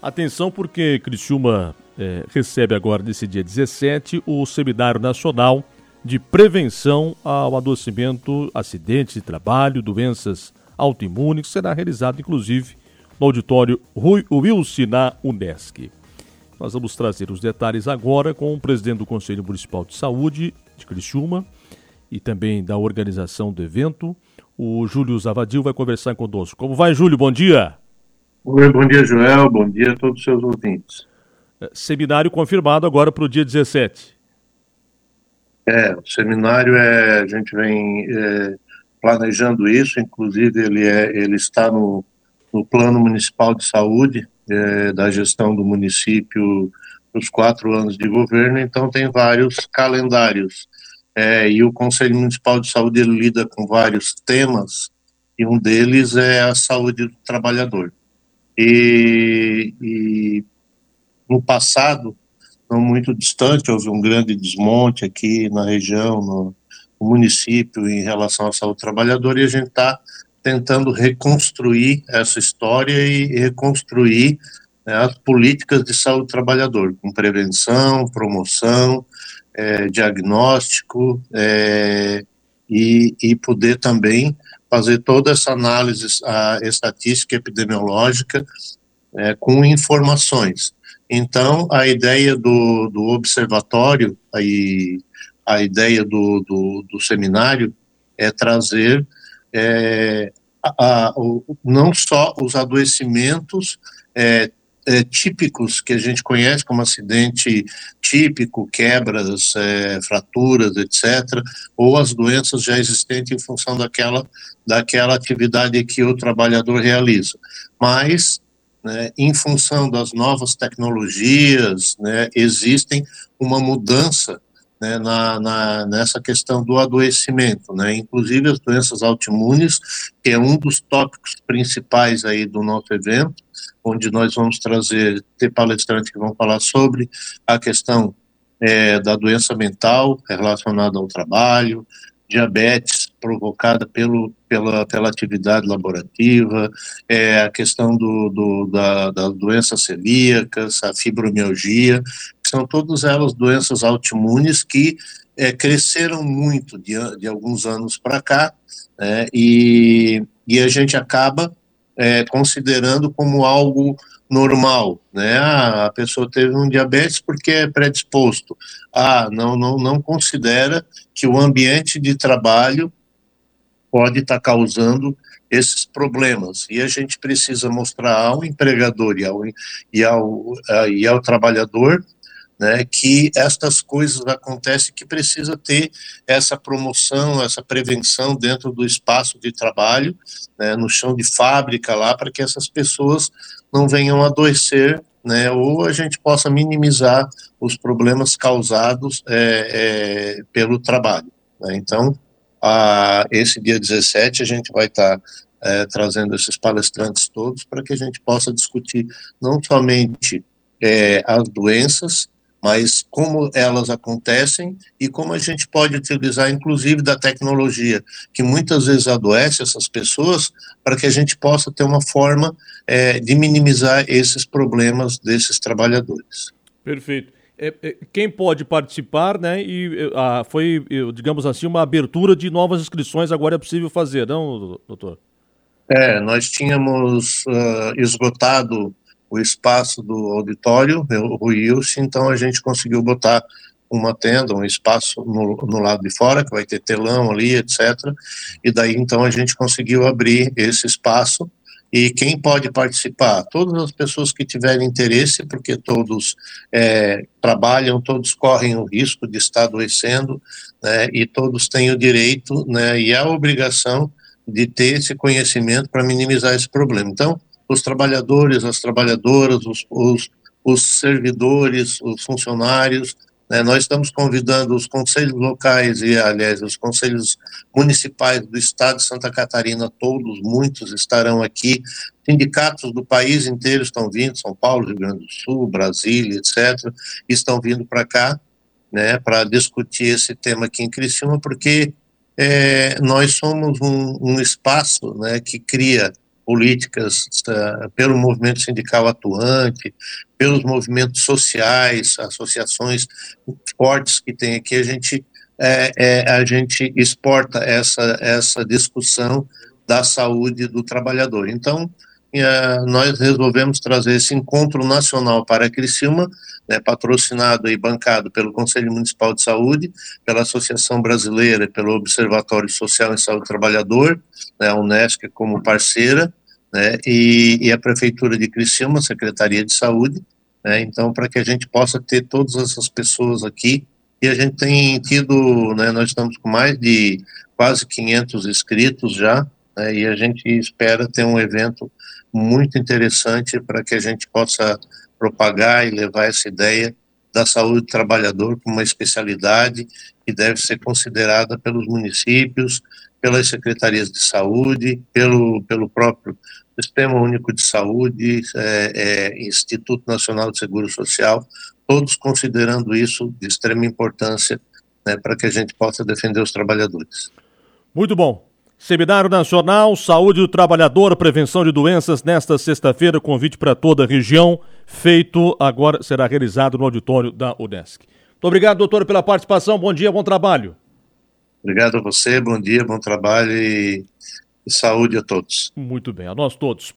Atenção porque Criciúma recebe agora, nesse dia 17, o Seminário Nacional de Prevenção ao Adoecimento, Acidentes de Trabalho, Doenças Autoimunes, que será realizado, inclusive, no auditório Rui Wilson, na Unesc. Nós vamos trazer os detalhes agora com o presidente do Conselho Municipal de Saúde de Criciúma e também da organização do evento, o Júlio Zavadil, vai conversar conosco. Como vai, Júlio? Bom dia. Oi, bom dia, Joel. Bom dia a todos os seus ouvintes. Seminário confirmado agora para o dia 17. O seminário a gente vem planejando isso, inclusive ele está no Plano Municipal de Saúde da gestão do município nos 4 anos de governo, então tem vários calendários. E o Conselho Municipal de Saúde ele lida com vários temas, e um deles é a saúde do trabalhador. E no passado, não muito distante, houve um grande desmonte aqui na região, no município, em relação à saúde do trabalhador, e a gente está tentando reconstruir essa história e reconstruir as políticas de saúde do trabalhador, com prevenção, promoção, diagnóstico, e poder também fazer toda essa análise estatística e epidemiológica com informações. Então, a ideia do observatório, a ideia do seminário é trazer não só os adoecimentos típicos que a gente conhece como acidente típico, quebras, fraturas, etc., ou as doenças já existentes em função daquela atividade que o trabalhador realiza. Mas, em função das novas tecnologias, existem uma mudança nessa questão do adoecimento, inclusive as doenças autoimunes, que é um dos tópicos principais aí do nosso evento, onde nós vamos ter palestrantes que vão falar sobre a questão da doença mental relacionada ao trabalho, diabetes provocada pela atividade laborativa, a questão das doenças celíacas, a fibromialgia, que são todas elas doenças autoimunes que cresceram muito de alguns anos para cá, e a gente acaba considerando como algo normal, a pessoa teve um diabetes porque é predisposto. Não considera que o ambiente de trabalho pode estar causando esses problemas, e a gente precisa mostrar ao empregador e ao trabalhador que estas coisas acontecem, que precisa ter essa promoção, essa prevenção dentro do espaço de trabalho, no chão de fábrica lá, para que essas pessoas não venham a adoecer, ou a gente possa minimizar os problemas causados pelo trabalho. Então, esse dia 17 a gente vai estar trazendo esses palestrantes todos para que a gente possa discutir não somente as doenças, mas como elas acontecem e como a gente pode utilizar, inclusive, da tecnologia, que muitas vezes adoece essas pessoas, para que a gente possa ter uma forma de minimizar esses problemas desses trabalhadores. Perfeito. Quem pode participar, foi, digamos assim, uma abertura de novas inscrições, agora é possível fazer, não, doutor? Nós tínhamos esgotado o espaço do auditório, o Rui Wilson, então a gente conseguiu botar uma tenda, um espaço no lado de fora, que vai ter telão ali, etc. E daí então a gente conseguiu abrir esse espaço. E quem pode participar? Todas as pessoas que tiverem interesse, porque todos trabalham, todos correm o risco de estar adoecendo, e todos têm o direito, e a obrigação de ter esse conhecimento para minimizar esse problema. Então, os trabalhadores, as trabalhadoras, os servidores, os funcionários, nós estamos convidando os conselhos locais e, aliás, os conselhos municipais do estado de Santa Catarina, muitos estarão aqui, sindicatos do país inteiro estão vindo, São Paulo, Rio Grande do Sul, Brasília, etc., estão vindo para cá, para discutir esse tema aqui em Criciúma, porque nós somos um espaço que cria políticas, pelo movimento sindical atuante, pelos movimentos sociais, associações fortes que tem aqui, a gente exporta essa discussão da saúde do trabalhador. Então, nós resolvemos trazer esse encontro nacional para Criciúma, né, patrocinado e bancado pelo Conselho Municipal de Saúde, pela Associação Brasileira, pelo Observatório Social em Saúde do Trabalhador, né, a Unesc como parceira, né, e a Prefeitura de Criciúma, a Secretaria de Saúde, né, então para que a gente possa ter todas essas pessoas aqui, e a gente tem tido, né, nós estamos com mais de quase 500 inscritos já, né, e a gente espera ter um evento muito interessante para que a gente possa propagar e levar essa ideia da saúde do trabalhador como uma especialidade que deve ser considerada pelos municípios, pelas secretarias de saúde, pelo próprio Sistema Único de Saúde, Instituto Nacional de Seguro Social, todos considerando isso de extrema importância, né, para que a gente possa defender os trabalhadores. Muito bom. Seminário Nacional, Saúde do Trabalhador, Prevenção de Doenças, nesta sexta-feira, convite para toda a região, feito agora, será realizado no auditório da Unesc. Muito obrigado, doutor, pela participação, bom dia, bom trabalho. Obrigado a você, bom dia, bom trabalho e saúde a todos. Muito bem, a nós todos.